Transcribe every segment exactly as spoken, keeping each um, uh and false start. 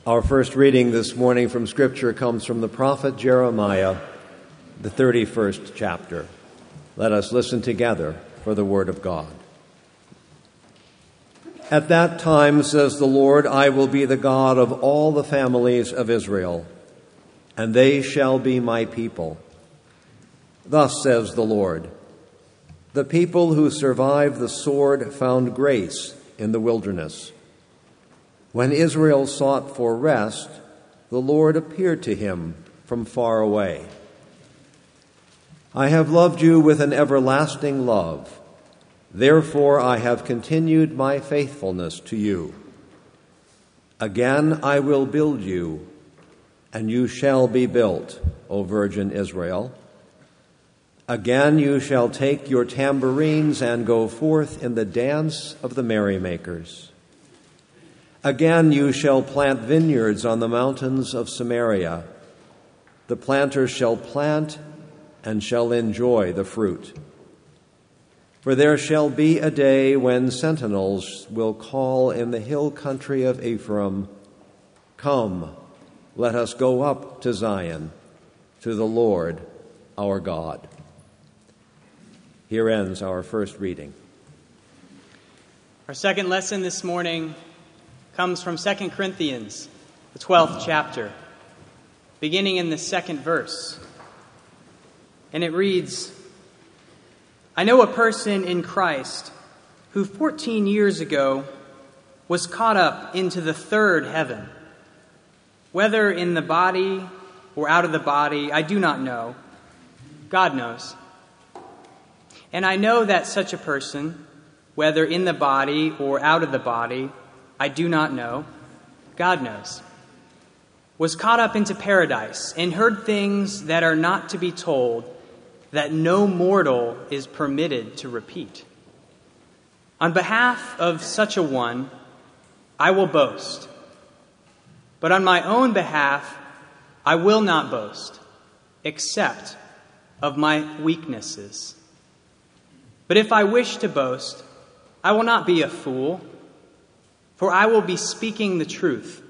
Our first reading this morning from Scripture comes from the prophet Jeremiah, the thirty-first chapter. Let us listen together for the word of God. At that time, says the Lord, I will be the God of all the families of Israel, and they shall be my people. Thus says the Lord, the people who survived the sword found grace in the wilderness. When Israel sought for rest, the Lord appeared to him from far away. I have loved you with an everlasting love. Therefore I have continued my faithfulness to you. Again I will build you, and you shall be built, O Virgin Israel. Again you shall take your tambourines and go forth in the dance of the merrymakers. Again you shall plant vineyards on the mountains of Samaria. The planters shall plant and shall enjoy the fruit. For there shall be a day when sentinels will call in the hill country of Ephraim, come, let us go up to Zion, to the Lord our God. Here ends our first reading. Our second lesson this morning comes from Second Corinthians, the twelfth chapter, beginning in the second verse. And it reads, I know a person in Christ who fourteen years ago was caught up into the third heaven. Whether in the body or out of the body, I do not know. God knows. And I know that such a person, whether in the body or out of the body, I do not know, God knows, was caught up into paradise and heard things that are not to be told, that no mortal is permitted to repeat. On behalf of such a one, I will boast. But on my own behalf, I will not boast, except of my weaknesses. But if I wish to boast, I will not be a fool, for I will be speaking the truth.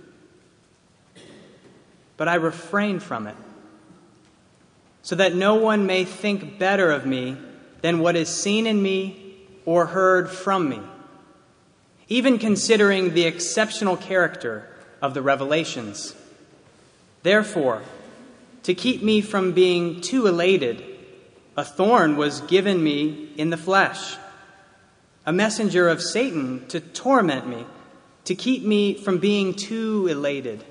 But I refrain from it, so that no one may think better of me than what is seen in me or heard from me, even considering the exceptional character of the revelations. Therefore, to keep me from being too elated, a thorn was given me in the flesh, a messenger of Satan to torment me, to keep me from being too elated.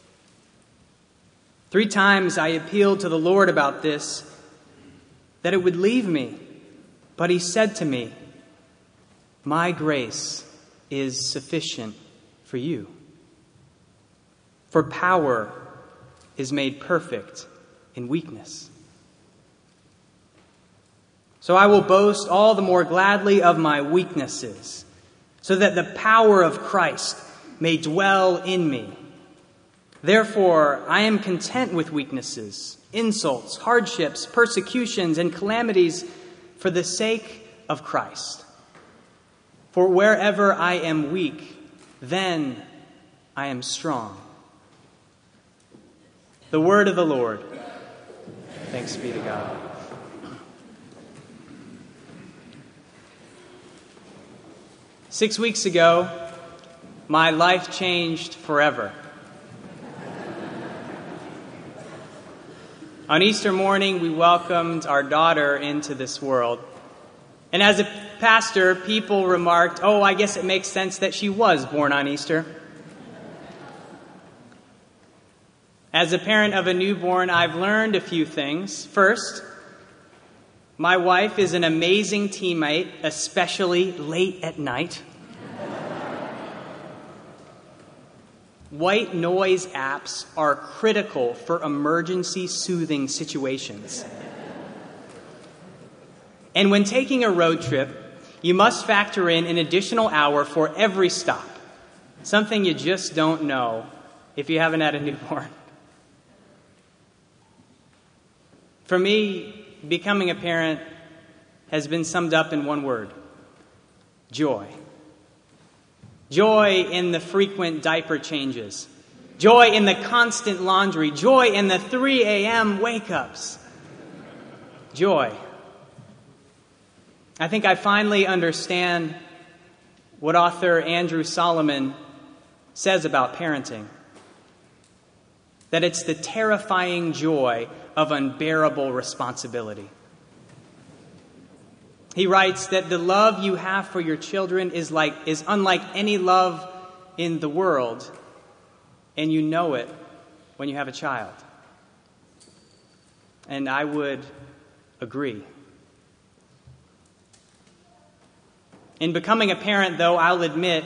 Three times I appealed to the Lord about this, that it would leave me. But he said to me, my grace is sufficient for you. For power is made perfect in weakness. So I will boast all the more gladly of my weaknesses, so that the power of Christ may dwell in me. Therefore, I am content with weaknesses, insults, hardships, persecutions, and calamities for the sake of Christ. For wherever I am weak, then I am strong. The word of the Lord. Thanks be to God. Six weeks ago, my life changed forever. On Easter morning, we welcomed our daughter into this world. And as a pastor, people remarked, oh, I guess it makes sense that she was born on Easter. As a parent of a newborn, I've learned a few things. First, my wife is an amazing teammate, especially late at night. White noise apps are critical for emergency soothing situations. And when taking a road trip, you must factor in an additional hour for every stop, something you just don't know if you haven't had a newborn. For me, becoming a parent has been summed up in one word: joy. Joy in the frequent diaper changes, joy in the constant laundry, joy in the three a.m. wake-ups. Joy. I think I finally understand what author Andrew Solomon says about parenting. That it's the terrifying joy of unbearable responsibility. He writes that the love you have for your children is like is unlike any love in the world, and you know it when you have a child. And I would agree. In becoming a parent, though, I'll admit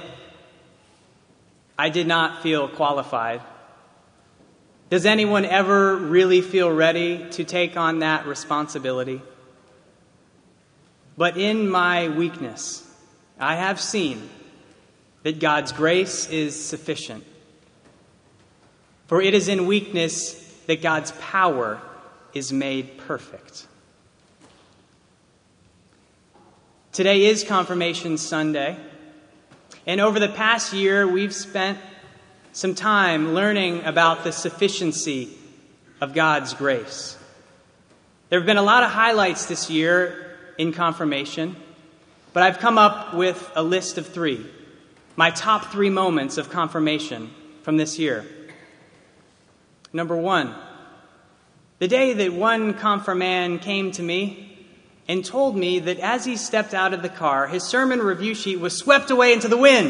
I did not feel qualified. Does anyone ever really feel ready to take on that responsibility? But in my weakness, I have seen that God's grace is sufficient. For it is in weakness that God's power is made perfect. Today is Confirmation Sunday, and over the past year, we've spent some time learning about the sufficiency of God's grace. There have been a lot of highlights this year in confirmation, but I've come up with a list of three, my top three moments of confirmation from this year. Number one, the day that one confirmand came to me and told me that as he stepped out of the car, his sermon review sheet was swept away into the wind.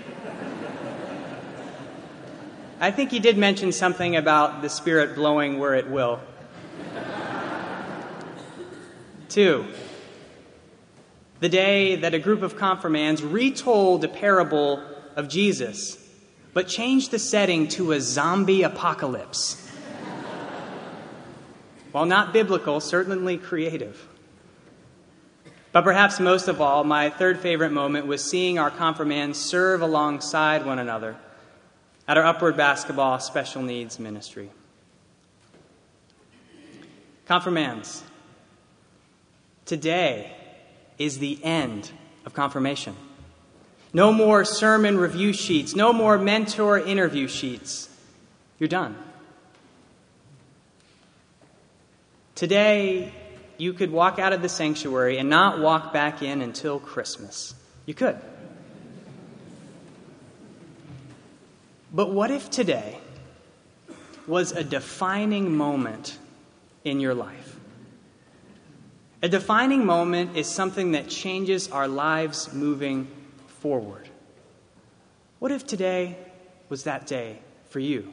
I think he did mention something about the Spirit blowing where it will. Two, the day that a group of confirmands retold a parable of Jesus, but changed the setting to a zombie apocalypse. While not biblical, certainly creative. But perhaps most of all, my third favorite moment was seeing our confirmands serve alongside one another at our Upward Basketball Special Needs Ministry. Confirmands, today is the end of confirmation. No more sermon review sheets, no more mentor interview sheets. You're done. Today, you could walk out of the sanctuary and not walk back in until Christmas. You could. But what if today was a defining moment in your life? A defining moment is something that changes our lives moving forward. What if today was that day for you?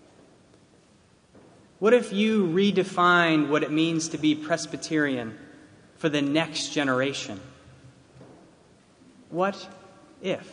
What if you redefined what it means to be Presbyterian for the next generation? What if?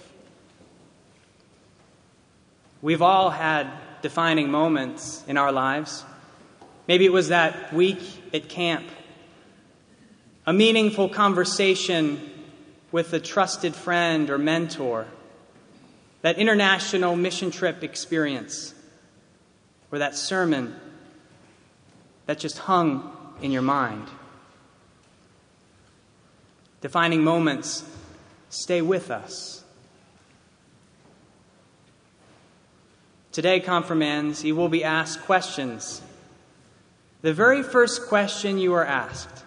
We've all had defining moments in our lives. Maybe it was that week at camp, a meaningful conversation with a trusted friend or mentor, that international mission trip experience, or that sermon that just hung in your mind. Defining moments stay with us. Today, confirmands, you will be asked questions. The very first question you are asked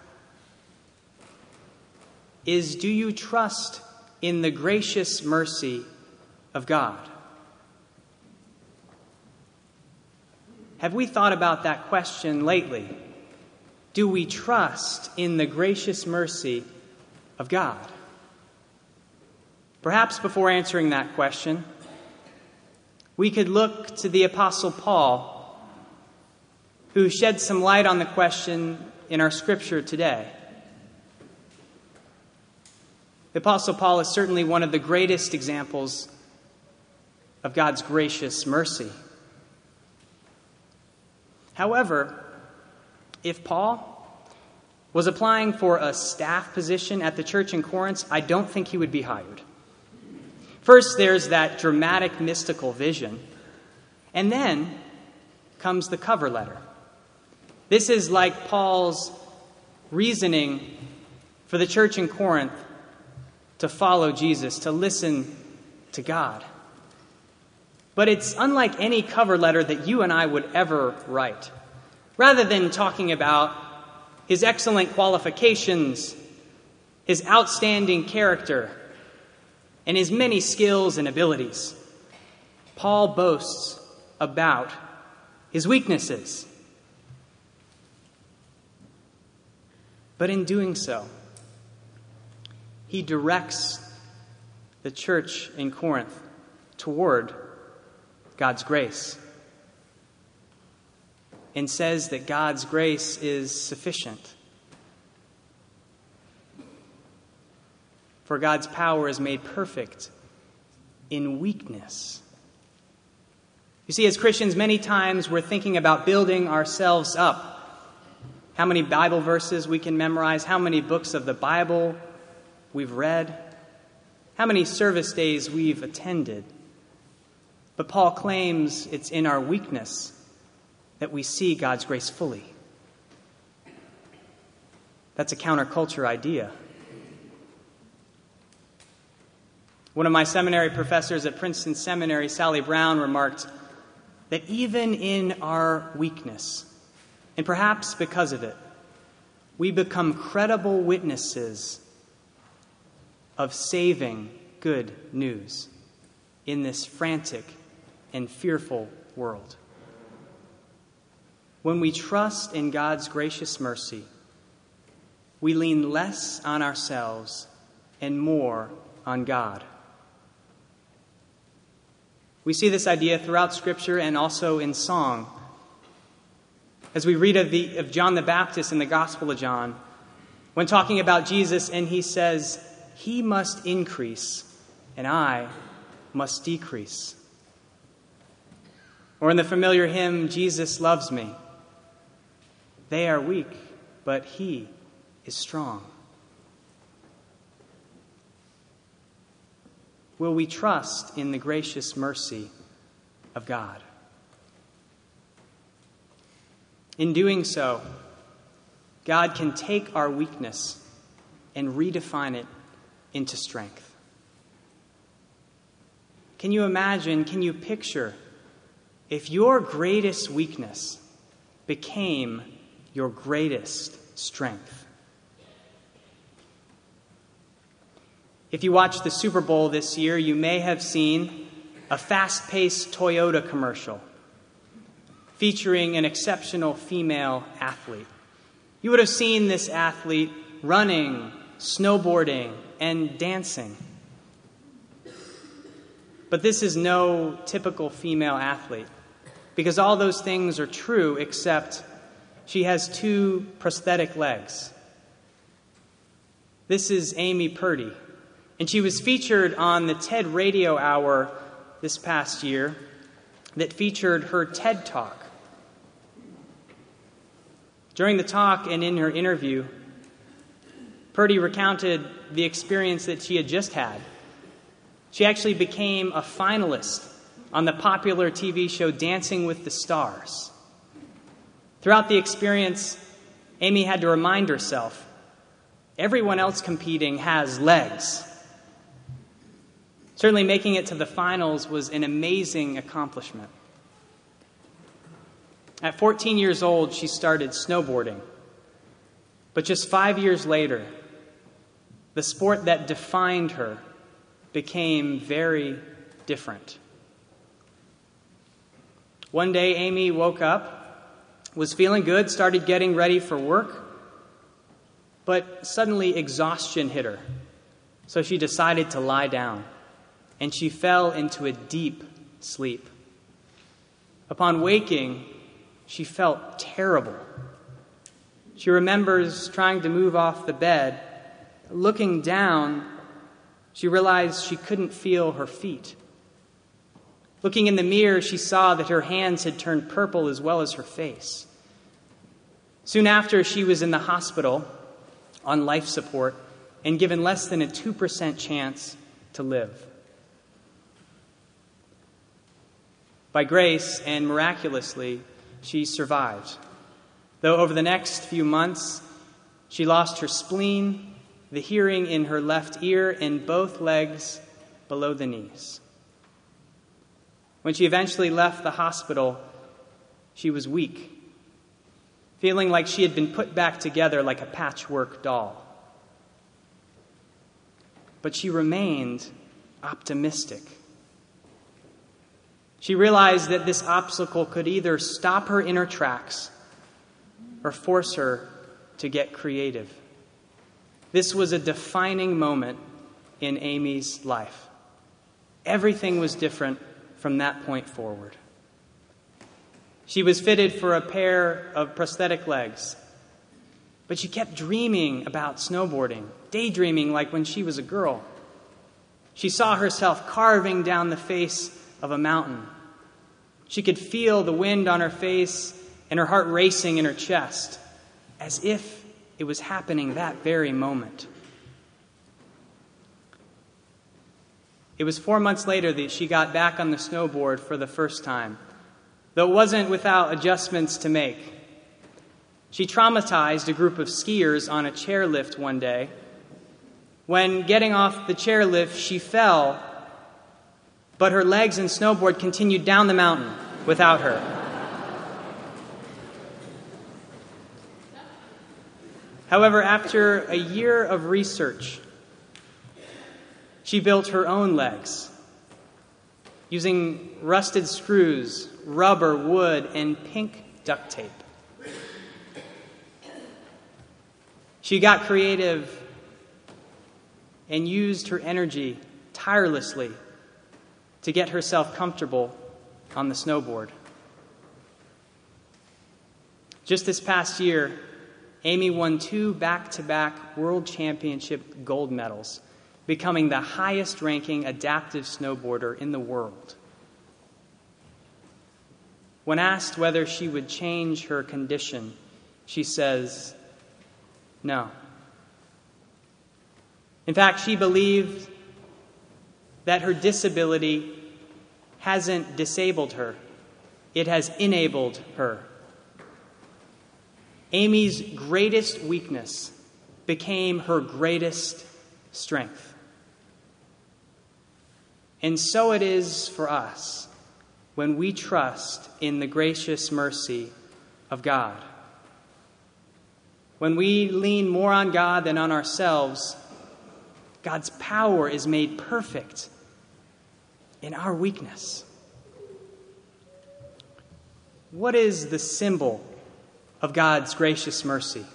is, do you trust in the gracious mercy of God? Have we thought about that question lately? Do we trust in the gracious mercy of God? Perhaps before answering that question, we could look to the Apostle Paul, who shed some light on the question in our scripture today. The Apostle Paul is certainly one of the greatest examples of God's gracious mercy. However, if Paul was applying for a staff position at the church in Corinth, I don't think he would be hired. First, there's that dramatic mystical vision. And then comes the cover letter. This is like Paul's reasoning for the church in Corinth to follow Jesus, to listen to God. But it's unlike any cover letter that you and I would ever write. Rather than talking about his excellent qualifications, his outstanding character, and his many skills and abilities, Paul boasts about his weaknesses. But in doing so, he directs the church in Corinth toward God's grace and says that God's grace is sufficient. For God's power is made perfect in weakness. You see, as Christians, many times we're thinking about building ourselves up. How many Bible verses we can memorize, how many books of the Bible we've read, how many service days we've attended. But Paul claims it's in our weakness that we see God's grace fully. That's a counterculture idea. One of my seminary professors at Princeton Seminary, Sally Brown, remarked that even in our weakness, and perhaps because of it, we become credible witnesses of saving good news in this frantic and fearful world. When we trust in God's gracious mercy, we lean less on ourselves and more on God. We see this idea throughout Scripture and also in song. As we read of, the, of John the Baptist in the Gospel of John, when talking about Jesus, and he says, "He must increase, and I must decrease." Or in the familiar hymn, "Jesus loves me. They are weak, but he is strong." Will we trust in the gracious mercy of God? In doing so, God can take our weakness and redefine it into strength. Can you imagine, can you picture if your greatest weakness became your greatest strength? If you watched the Super Bowl this year, you may have seen a fast-paced Toyota commercial featuring an exceptional female athlete. You would have seen this athlete running, snowboarding, and dancing. But this is no typical female athlete, because all those things are true except she has two prosthetic legs. This is Amy Purdy, and she was featured on the TED Radio Hour this past year that featured her TED Talk. During the talk and in her interview, Purdy recounted the experience that she had just had. She actually became a finalist on the popular T V show Dancing with the Stars. Throughout the experience, Amy had to remind herself, everyone else competing has legs. Certainly making it to the finals was an amazing accomplishment. At fourteen years old, she started snowboarding. But just five years later, the sport that defined her became very different. One day, Amy woke up, was feeling good, started getting ready for work, but suddenly exhaustion hit her. So she decided to lie down, and she fell into a deep sleep. Upon waking, she felt terrible. She remembers trying to move off the bed. Looking down, she realized she couldn't feel her feet. Looking in the mirror, she saw that her hands had turned purple as well as her face. Soon after, she was in the hospital on life support and given less than a two percent chance to live. By grace and miraculously, she survived. Though over the next few months, she lost her spleen, the hearing in her left ear, and both legs below the knees. When she eventually left the hospital, she was weak, feeling like she had been put back together like a patchwork doll. But she remained optimistic. She realized that this obstacle could either stop her in her tracks or force her to get creative. This was a defining moment in Amy's life. Everything was different from that point forward. She was fitted for a pair of prosthetic legs, but she kept dreaming about snowboarding, daydreaming like when she was a girl. She saw herself carving down the face of a mountain. She could feel the wind on her face and her heart racing in her chest, as if it was happening that very moment. It was four months later that she got back on the snowboard for the first time, though it wasn't without adjustments to make. She traumatized a group of skiers on a chairlift one day. When getting off the chairlift, she fell, but her legs and snowboard continued down the mountain without her. However, after a year of research, she built her own legs using rusted screws, rubber, wood, and pink duct tape. She got creative and used her energy tirelessly to get herself comfortable on the snowboard. Just this past year, Amy won two back-to-back World Championship gold medals, becoming the highest-ranking adaptive snowboarder in the world. When asked whether she would change her condition, she says, no. In fact, she believed that her disability hasn't disabled her. It has enabled her. Amy's greatest weakness became her greatest strength. And so it is for us when we trust in the gracious mercy of God. When we lean more on God than on ourselves, God's power is made perfect in our weakness. What is the symbol of God's gracious mercy?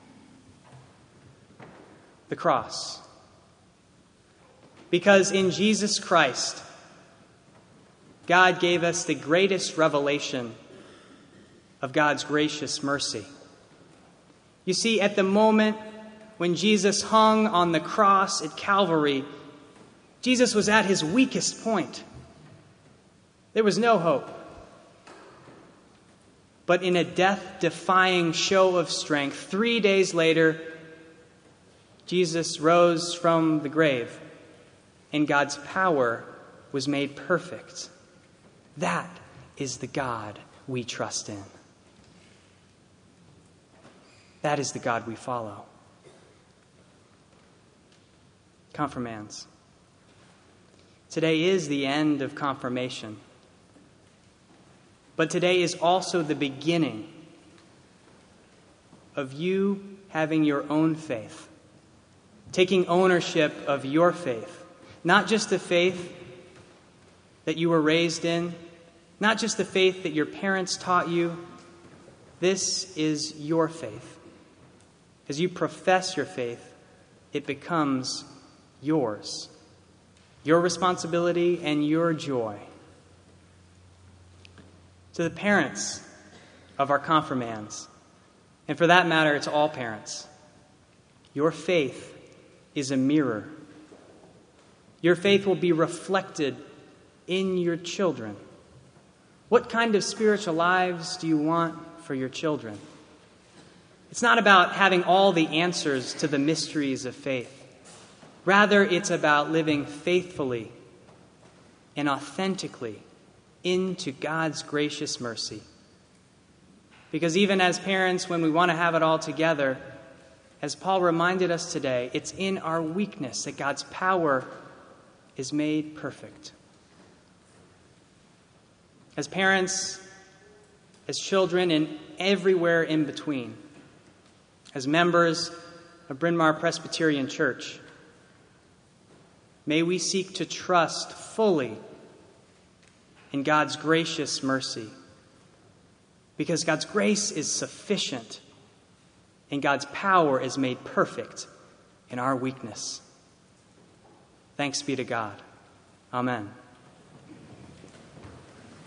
The cross. Because in Jesus Christ, God gave us the greatest revelation of God's gracious mercy. You see, at the moment when Jesus hung on the cross at Calvary, Jesus was at his weakest point. There was no hope. But in a death-defying show of strength, three days later, Jesus rose from the grave, and God's power was made perfect. That is the God we trust in. That is the God we follow. Confirmands. Today is the end of confirmation. But today is also the beginning of you having your own faith, taking ownership of your faith, not just the faith that you were raised in, not just the faith that your parents taught you. This is your faith. As you profess your faith, it becomes yours, your responsibility and your joy. To the parents of our confirmands, and for that matter, it's all parents, your faith is a mirror. Your faith will be reflected in your children. What kind of spiritual lives do you want for your children? It's not about having all the answers to the mysteries of faith. Rather, it's about living faithfully and authentically into God's gracious mercy. Because even as parents, when we want to have it all together, as Paul reminded us today, it's in our weakness that God's power is made perfect. as parents, as children, and everywhere in between, as members of Bryn Mawr Presbyterian Church, may we seek to trust fully in God's gracious mercy, because God's grace is sufficient and God's power is made perfect in our weakness. Thanks be to God. Amen.